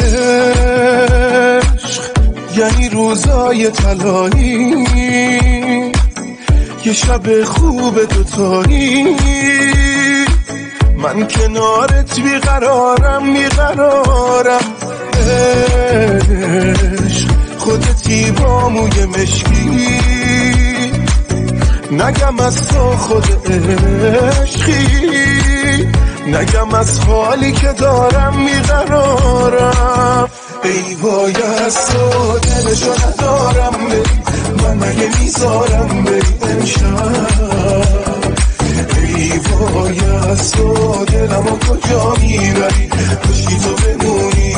عشق یعنی روزای طلایی، یه شب خوب دوتایی، من کنارت بیقرارم. عشق خودتی با موی مشکی، نگم از تو خود عشقی، نگم از حالی که دارم بیقرارم. ای وای از تو دلشو ندارم بری، من مگه میذارم بری امشب. ای وای از تو دلمو کجا میبری، کشی تو بمونی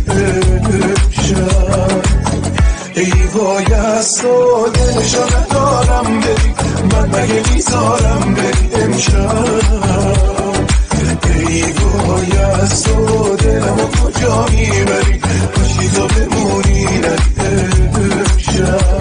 امشب. ای وای از تو دلشو ندارم بری، من مگه میذارم بری امشب. ای وای از تو دلمو کجا میبری، کشی تو بمونی امشب.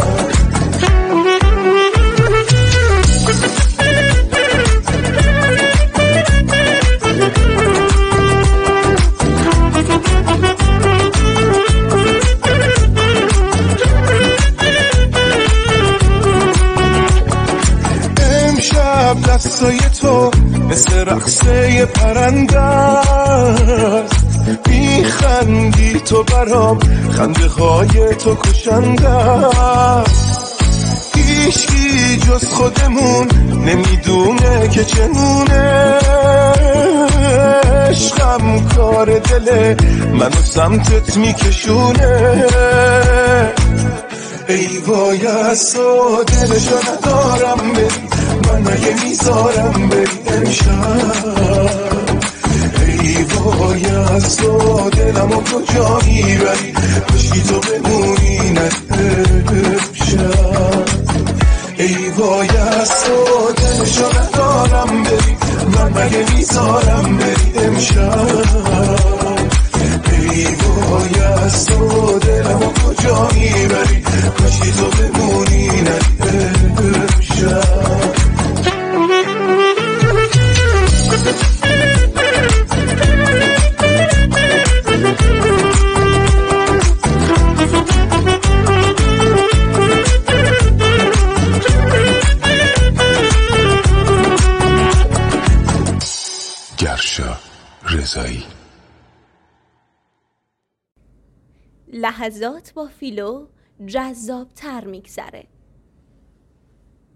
دستای تو مثل رقصه پرنده است، میخندی تو برام، خنده های تو کشنده است. هیچکی جز خودمون نمیدونه که چنونه، عشقم کار دله منو سمتت میکشونه. ای وای از تو دلشو ندارم بری، من مگه میذارم بری امشب. ای وای از تو دلمو کجا میبری، کشی تو بمونی امشب. ای وای از تو دلشو ندارم بری، من مگه میذارم بری امشب. ای وای از تو دلمو کجا میبری، کشی تو بمونی امشب. گرشا رضایی. لحظات با فیلو جذاب‌تر میگذره.